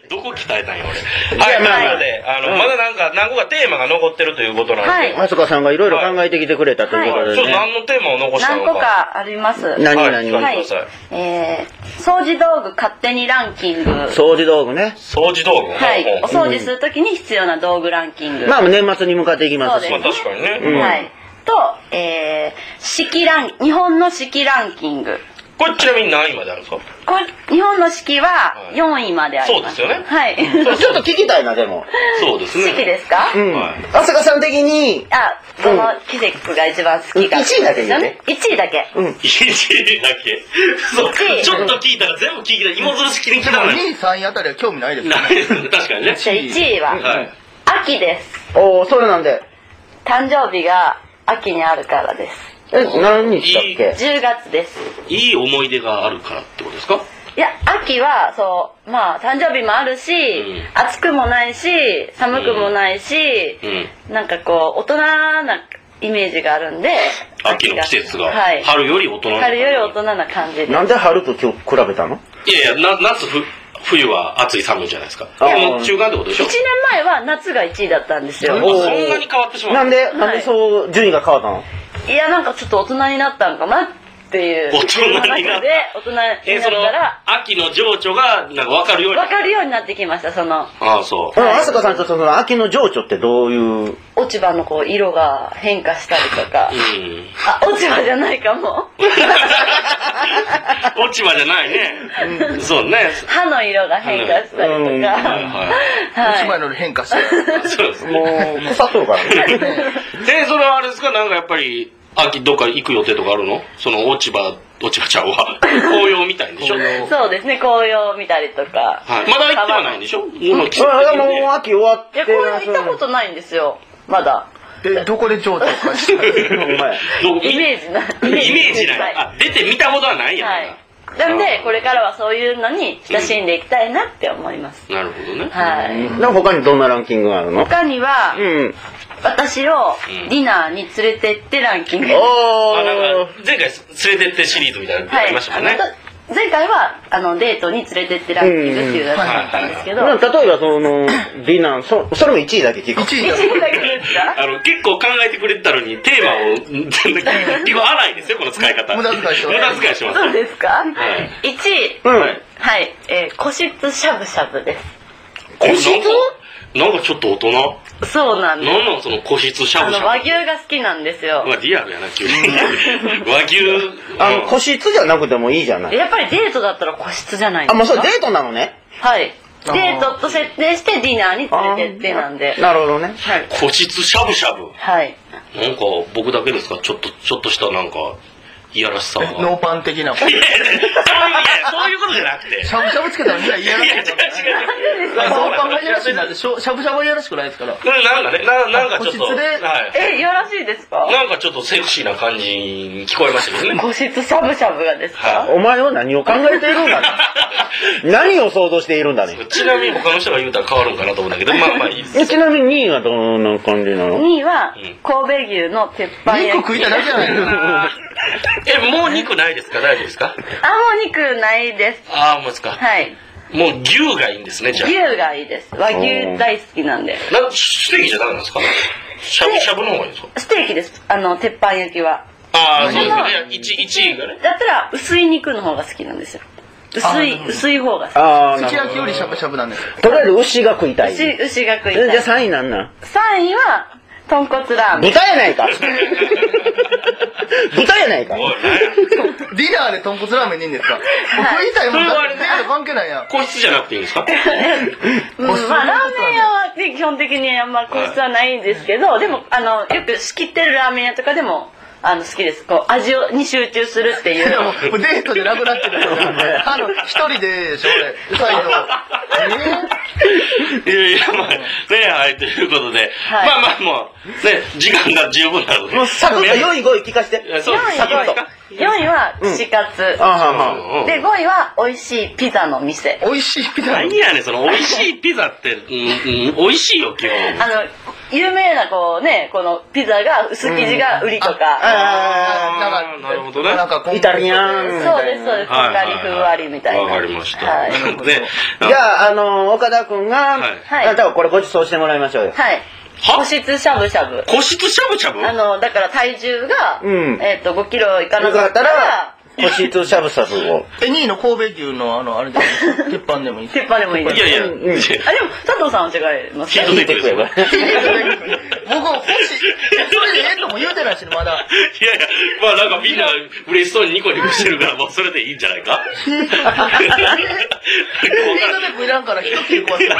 どこ鍛えたんや俺。はい、なのでまだなんか何個かテーマが残ってるということなんで、 あすかさんがいろいろ考えてきてくれたということでちょっとね。 何のテーマを残したのか。 何個かあります。 何はい、聞かはいせてください。 掃除道具勝手にランキング。 掃除道具ね。 掃除道具。 はい。お掃除するときに必要な道具ランキング。 まあ年末に向かっていきますし。 まあ確かにね。 はい。と、日本の四季ランキング。 これちなみに何位まであるんですか？ これ、日本の四季は4位まであります。 そうですよね。 はい。 ちょっと聞きたいな、でも。 そうですね。 四季ですか？ あすかさん的に、 その季節が一番好きか。 1位だけ言うね。 1位だけ。 1位だけ。そう。ちょっと聞いたら全部聞いたら芋づる式に聞いたら。 2位3位あたりは興味ないですよね。 確かにね。 じゃあ1位は、秋です。 おお、それなんで。 誕生日が秋にあるからです。 何日だっけ ？10月です。 いい思い出があるからってことですか？ いや、秋は、まあ、誕生日もあるし、暑くもないし、寒くもないし、なんかこう、大人なイメージがあるんで、 秋の季節が、 はい、 春より大人な春より大人な感じで。 なんで春と今日比べたの？ いやいや、夏冬は暑い寒いじゃないですか。中間ってことでしょ？ 1年前は夏が1位だったんですよ。 そんなに変わってしまう。 なんでそう順位が変わったの？ いや、なんかちょっと大人になったんかなっていう。 大人になった。 大人になったら、 秋の情緒がなんか分かるように。 分かるようになってきました、 ああ、そう。 あすかさんとその秋の情緒ってどういう？ 落ち葉のこう色が変化したりとか。落ち葉じゃないかも。 落ち葉じゃないね。そうね。 歯の色が変化したりとか。 落ち葉の変化してる。 そうです。 もう腐っとるからね。 それはあれですか、なんかやっぱり秋どっか行く予定とかあるの？その落ち葉ちゃうわ。紅葉みたいでしょ？ そうですね、紅葉見たりとか。 まだ行ってはないんでしょ？もう秋終わって。 いや、紅葉行ったことないんですよ、まだ。 どこで情緒かしてる？ イメージない。 イメージない。出て見たことはないやん。 なんでこれからはそういうのに親しんでいきたいなって思います。 なるほどね。 はい。 でも他にどんなランキングがあるの？ 他には私をディナーに連れてってランキング。 なんか前回連れてってシリーズみたいなのやりましたもんね。 前回はデートに連れてってランキングっていうやつだったんですけど、 例えばそのディナーそれも1位だけ聞く。 1位だけですか？ 結構考えてくれてたのにテーマを結構荒いですよ、この使い方。 無駄遣いします。 そうですか？1位、はい、個室しゃぶしゃぶです。 個室？なんかちょっと大人。 そうなんです。 なん個室しゃぶしゃぶ。 和牛が好きなんですよ。 リアルやな、急に。和牛。 個室じゃなくてもいいじゃない。 やっぱりデートだったら個室じゃないですか。 もうそれデートなのね。 はい。デートと設定してディナーに連れてってなんで。 なるほどね。 個室しゃぶしゃぶ。 はい。 なんか僕だけですか？ちょっとしたなんか。いやらしさはノーパン的な。 そういうことじゃなくて。 しゃぶしゃぶつけたらみんないやらしい。ノーパンがいやらしいなんてしゃぶしゃぶはいやらしくないですから。 なんかね、なんかちょっと。 いやらしいですか？ なんかちょっとセクシーな感じに聞こえましたけどね。 個室しゃぶしゃぶがですか？ お前は何を考えているんだね。何を想像しているんだね。 ちなみに他の人が言うたら変わるんかなと思うんだけど、まあいいです。 ちなみに2位はどんな感じなの？ 2位は神戸牛の鉄板焼き。 肉食いただけじゃないの？ もう肉ないですか？大丈夫ですか？ もう肉ないです。 もうですか？ はい。 もう牛がいいんですね、じゃあ。 牛がいいです。和牛大好きなんで。 ステーキじゃダメなんですか？しゃぶしゃぶの方がいいですか？ ステーキです。鉄板焼きは。 そうですね。1位がね。 だったら薄い肉の方が好きなんですよ。薄い方が好き。すき焼きよりしゃぶしゃぶなんです。 とりあえず牛が食いたい。 牛が食いたい。 じゃあ3位なんなん ？3位は豚骨ラーメン。 豚やないか。豚やないか。 ディナーで豚骨ラーメンでいいんですか？食いたいもんだって関係ないやん。 個室じゃなくていいんですか？ まあラーメン屋は基本的にあんま個室はないんですけど、でもよく仕切ってるラーメン屋とかでも好きです。こう味に集中するっていう。 もうデートでなくなってる。一人でしょ俺。再度。 いやまあね、はい、ということで、まあもうね、時間が十分なので。 もうサクッと4位5位聞かせて。 4位は串カツ。で5位は美味しいピザの店。 美味しいピザ。 何やねんその美味しいピザって、美味しいよ今日。 有名なこうね、このピザが薄生地が売りとか。 なるほどね。 イタリアン。 そうですそうです。こんがりふんわりみたいな。 わかりました。 はい。 で、 じゃあ、岡田くんが、あなたはこれご馳走してもらいましょうよ。 はい。個室しゃぶしゃぶ。 個室しゃぶしゃぶ？ だから体重が、5キロいかなよかっかったたらら、 個室しゃぶしゃぶを。 2位の神戸牛のあれじゃないですか。鉄板でもいい。 鉄板でもいいです。 いやいや、 でも、佐藤さんは違いますヒートテックですよ。 僕欲しい。それでええとも言うてないし、まだ。 いやいや、まあなんかみんな嬉しそうにニコニコしてるから、もうそれでいいんじゃないか？ ヒートテックいらんから一切れ壊すから。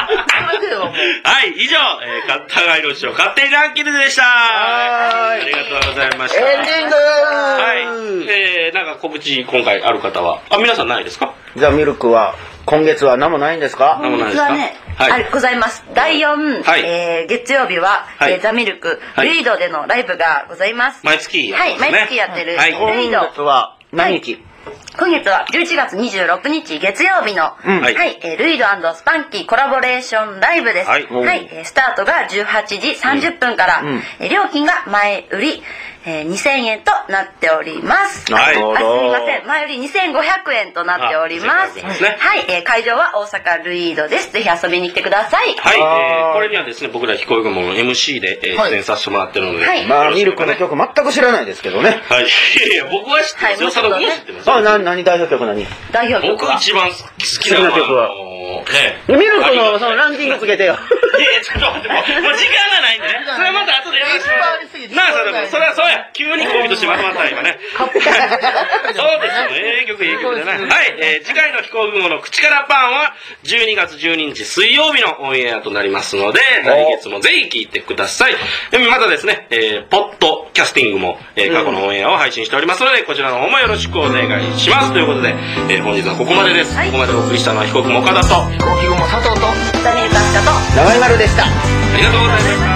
それではもう。 はい、以上、高井の師匠勝手にランキングでした。ありがとうございました。 エンディングはい、なんか告知今回ある方は、皆さんないですか？ じゃあミルクは、今月は何もないんですか？ 何もないですか？ 実はね、ございます。第4、月曜日は、ザ・ミルク、ルイドでのライブがございます。 毎月やってますね。 はい、毎月やってる、ルイド。 今月は何日？ 今月は11月26日月曜日の、ルイド&スパンキーコラボレーションライブです。はい、スタートが18時30分から、料金が前売り、2000円となっております。 はい。 すみません。前より2500円となっております。はい。会場は大阪ルイードです。ぜひ遊びに来てください。 はい。これにはですね、僕ら彦雲の MC で出演させてもらってるので。 まあ、ミルクの曲全く知らないですけどね。 はい。いや僕は知ってますよ。佐野君知ってます。 何代表曲何？ 代表曲。 僕一番好きな曲は、 ミルクのそのランキングつけてよ。 いやいや、ちょっと待って、もう時間がないんでね。それはまた後でやらせてもらう。なあ、それはそうや。急に恋人してまとまった今ね。そうですよ。曲でね。はい。次回の飛行雲の口からパンは12月12日水曜日のオンエアとなりますので、来月もぜひ聞いてください。またですね、ポッドキャスティングも過去のオンエアを配信しておりますので、こちらの方もよろしくお願いします。ということで、本日はここまでです。ここまでお送りしたのは飛行雲岡田と、 飛行機雲佐藤と、 ザ・ミルクアスカと、 長井丸でした。 ありがとうございました。